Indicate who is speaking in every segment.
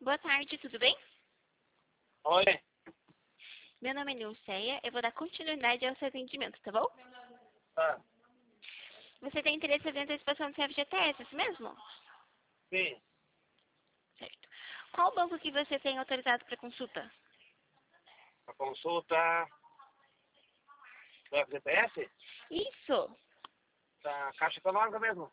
Speaker 1: Boa tarde, tudo bem?
Speaker 2: Oi.
Speaker 1: Meu nome é Nilceia, eu vou dar continuidade ao seu atendimento, tá bom?
Speaker 2: Ah,
Speaker 1: Você tem interesse em antecipação do FGTS, isso mesmo?
Speaker 2: sim.
Speaker 1: Certo. Qual banco que você tem autorizado para consulta?
Speaker 2: A consulta do FGTS
Speaker 1: Isso!
Speaker 2: da Caixa Econômica mesmo.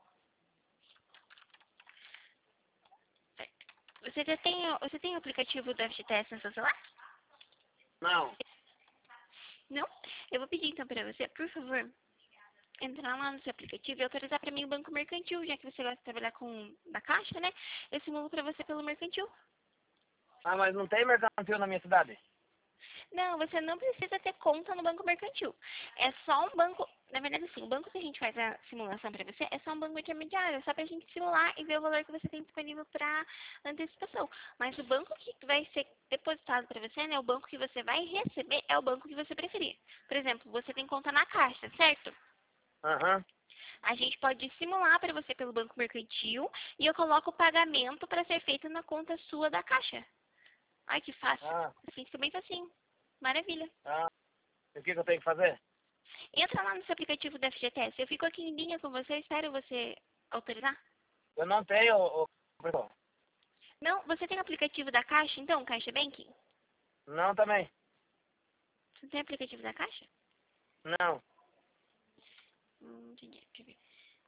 Speaker 1: Certo. Você tem o aplicativo do FGTS no seu celular?
Speaker 2: Não.
Speaker 1: Não? Eu vou pedir então para você, por favor, entrar lá no seu aplicativo e autorizar para mim o Banco Mercantil, já que você gosta de trabalhar com da Caixa, né? Eu simulo para você pelo Mercantil.
Speaker 2: Ah, mas não tem mercantil na minha cidade?
Speaker 1: Não, você não precisa ter conta no Banco Mercantil. É só um banco, na verdade assim, o banco que a gente faz a simulação para você é só um banco intermediário, é só para a gente simular e ver o valor que você tem disponível para antecipação. Mas o banco que vai ser depositado para você, né, o banco que você vai receber é o banco que você preferir. Por exemplo, você tem conta na Caixa, certo?
Speaker 2: Aham.
Speaker 1: A gente pode simular para você pelo Banco Mercantil e eu coloco o pagamento para ser feito na conta sua da Caixa. Ai, que fácil.
Speaker 2: Ah,
Speaker 1: Assim fica bem facinho. Maravilha.
Speaker 2: ah. E o que eu tenho que fazer?
Speaker 1: Entra lá no seu aplicativo do FGTS. Eu fico aqui em linha com você, espero você autorizar.
Speaker 2: Eu não tenho o...
Speaker 1: Não, você tem o aplicativo da Caixa, então, Caixa Banking?
Speaker 2: Não também.
Speaker 1: Você tem o aplicativo da Caixa?
Speaker 2: Não.
Speaker 1: Entendi. Deixa eu ver.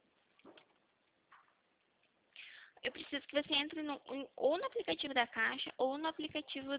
Speaker 1: Eu preciso que você entre ou no aplicativo da Caixa ou no aplicativo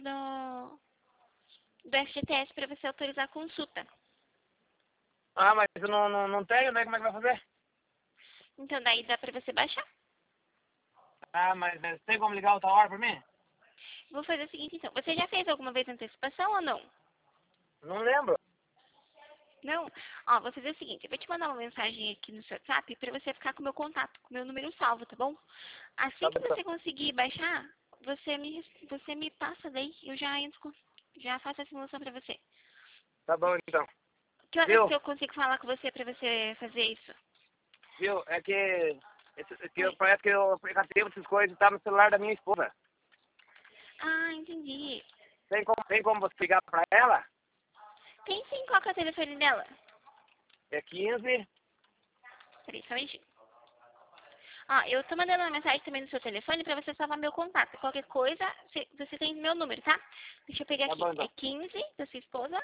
Speaker 1: do FGTS para você autorizar a consulta.
Speaker 2: Ah, mas eu não tenho, né? Como é que vai fazer?
Speaker 1: Então, daí dá para você baixar.
Speaker 2: Ah, mas tem como ligar outra hora pra mim?
Speaker 1: Vou fazer o seguinte, então. Você já fez alguma vez antecipação ou não?
Speaker 2: Não lembro.
Speaker 1: Não? Ó, vou fazer o seguinte. Eu vou te mandar uma mensagem aqui no seu WhatsApp para você ficar com o meu contato, com o meu número salvo, tá bom? Assim
Speaker 2: Tá
Speaker 1: que
Speaker 2: bom, então.
Speaker 1: você conseguir baixar, você me passa daí e eu já entro já faço a simulação para você.
Speaker 2: Tá bom, então.
Speaker 1: Que horas
Speaker 2: Viu?
Speaker 1: que eu consigo falar com você para você fazer isso?
Speaker 2: Viu? É que...
Speaker 1: Oi.
Speaker 2: Parece que o aplicativo, essas coisas, tá no celular da minha esposa.
Speaker 1: Ah, entendi.
Speaker 2: Tem como você ligar pra ela?
Speaker 1: Tem sim, qual que é o telefone dela?
Speaker 2: É 15.
Speaker 1: Peraí, só um minutinho. Ó, eu tô mandando uma mensagem também no seu telefone pra você salvar meu contato. Qualquer coisa, você tem meu número, tá? Deixa eu pegar
Speaker 2: Tá
Speaker 1: aqui.
Speaker 2: bom,
Speaker 1: É
Speaker 2: então.
Speaker 1: 15 da sua esposa?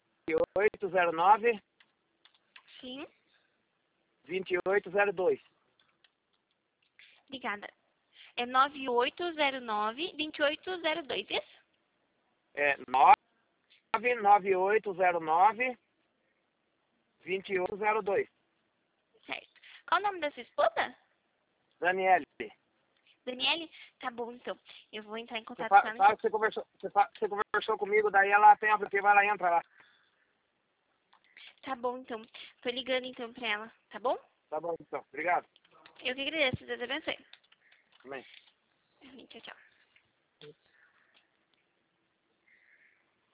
Speaker 2: 809
Speaker 1: Sim.
Speaker 2: 2802.
Speaker 1: Obrigada. É 9809-2802, isso?
Speaker 2: É 99809 2802.
Speaker 1: Certo. Qual o nome da sua esposa?
Speaker 2: Daniele,
Speaker 1: Daniele? Tá bom, então. Eu vou entrar em
Speaker 2: você
Speaker 1: contato com ela, então.
Speaker 2: fala que você conversou comigo, daí ela tem a aplicativa, ela entra lá.
Speaker 1: Tá bom, então. Tô ligando, então, pra ela, tá bom?
Speaker 2: Tá bom, então. Obrigado.
Speaker 1: Eu que agradeço. Deus abençoe.
Speaker 2: Amém.
Speaker 1: Amém. Tchau, tchau.